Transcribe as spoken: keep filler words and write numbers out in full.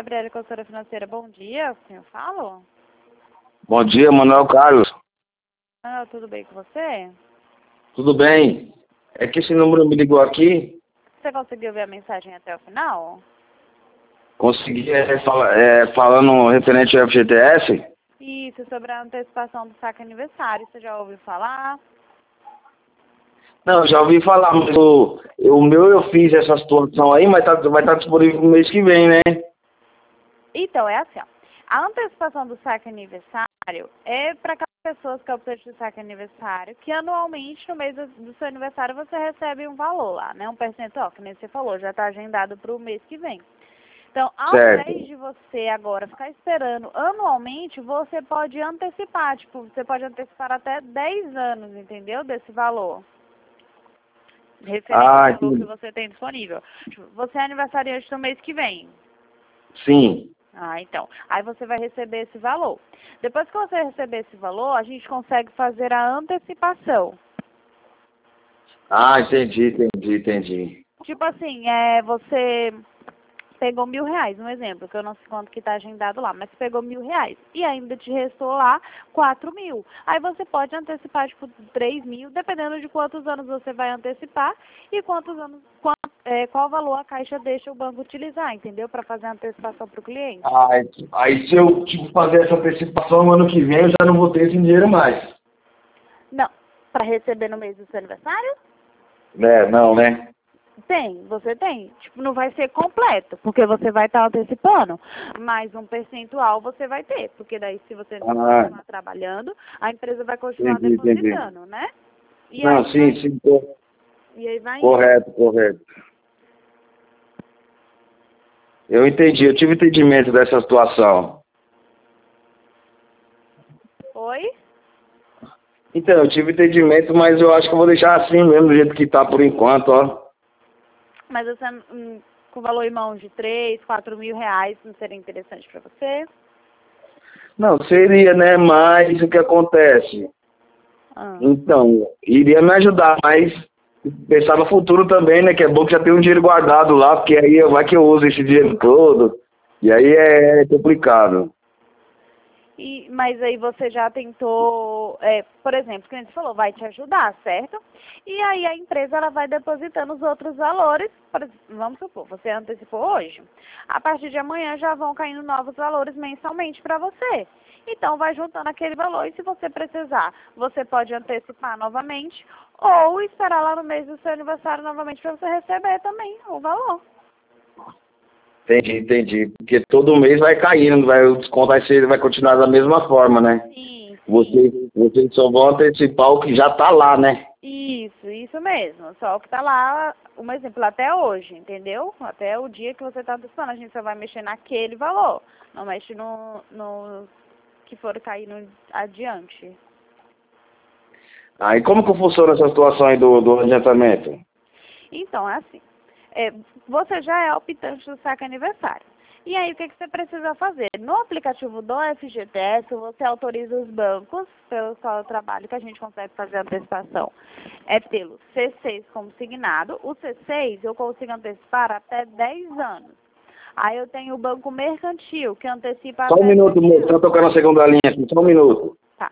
Gabriela, consultora financeira, bom dia. O senhor fala? Bom dia, Manuel Carlos. Ah, tudo bem com você? Tudo bem? É que esse número me ligou aqui. Você conseguiu ver a mensagem até o final? Consegui é, fala, é, falando referente ao F G T S. Isso, sobre a antecipação do saque aniversário. Você já ouviu falar? Não, já ouvi falar, mas o, o meu eu fiz essa situação aí, mas tá, vai estar disponível no mês que vem, né? Então, é assim, ó. A antecipação do saque aniversário é para aquelas pessoas que optam de saque aniversário, que anualmente, no mês do, do seu aniversário, você recebe um valor lá, né? Um percentual, que nem você falou, já está agendado para o mês que vem. Então, ao Certo. invés de você agora ficar esperando anualmente, você pode antecipar. Tipo, você pode antecipar até dez anos, entendeu? Desse valor. Referente Ah, ao valor que entendi. você tem disponível. Tipo, você é aniversariante no mês que vem. Sim. Ah, então. Aí você vai receber esse valor. Depois que você receber esse valor, a gente consegue fazer a antecipação. Ah, entendi, entendi, entendi. Tipo assim, é, você pegou mil reais, um exemplo, que eu não sei quanto que está agendado lá, mas pegou mil reais. E ainda te restou lá quatro mil. Aí você pode antecipar, tipo, três mil, dependendo de quantos anos você vai antecipar e quantos anos, qual, é, qual valor a Caixa deixa o banco utilizar, entendeu? Para fazer a antecipação para o cliente. Ah, aí se eu tipo, fazer essa antecipação no ano que vem, eu já não vou ter esse dinheiro mais. Não, para receber no mês do seu aniversário? É, não, né? Tem, você tem. Tipo, não vai ser completo, porque você vai estar antecipando, mas um percentual você vai ter, porque daí se você Ah, continuar trabalhando, a empresa vai continuar entendi, entendi. depositando, né? E Não, aí sim, vai, sim, co- e aí vai indo. correto, correto. Eu entendi, eu tive entendimento dessa situação. Oi? Então, eu tive entendimento, mas eu acho que eu vou deixar assim mesmo, do jeito que tá por enquanto, ó. Mas você, hum, com valor em mãos de três, quatro mil reais, não seria interessante para você? Não, seria, né? Mas o que acontece? Ah. Então, iria me ajudar, mas pensar no futuro também, né? Que é bom que já tem um dinheiro guardado lá, porque aí vai que eu uso esse dinheiro todo. E aí é complicado. E, mas aí você já tentou, é, por exemplo, que a gente falou, vai te ajudar, certo? E aí a empresa ela vai depositando os outros valores, por, ex- vamos supor, você antecipou hoje. A partir de amanhã já vão caindo novos valores mensalmente para você. Então vai juntando aquele valor e se você precisar, você pode antecipar novamente ou esperar lá no mês do seu aniversário novamente para você receber também o valor. Entendi, entendi. Porque todo mês vai caindo, vai, o desconto vai, ser, vai continuar da mesma forma, né? Sim, sim. Vocês, vocês só vão antecipar o que já tá lá, né? Isso, isso mesmo. Só que tá lá, um exemplo, até hoje, entendeu? Até o dia que você está antecipando, a gente só vai mexer naquele valor. Não mexe no, no que for cair no, adiante. Aí como que funciona essa situação aí do, do adiantamento? Então, é assim. É, você já é optante do saque aniversário. E aí, o que, que você precisa fazer? No aplicativo do F G T S, você autoriza os bancos, pelo qual trabalho que a gente consegue fazer a antecipação, é tê-lo C seis como signado. O C seis eu consigo antecipar até dez anos. Aí eu tenho o Banco Mercantil, que antecipa Só um até minuto, vinte moço. Tá anos. tocando a segunda linha aqui. Só um minuto. Tá.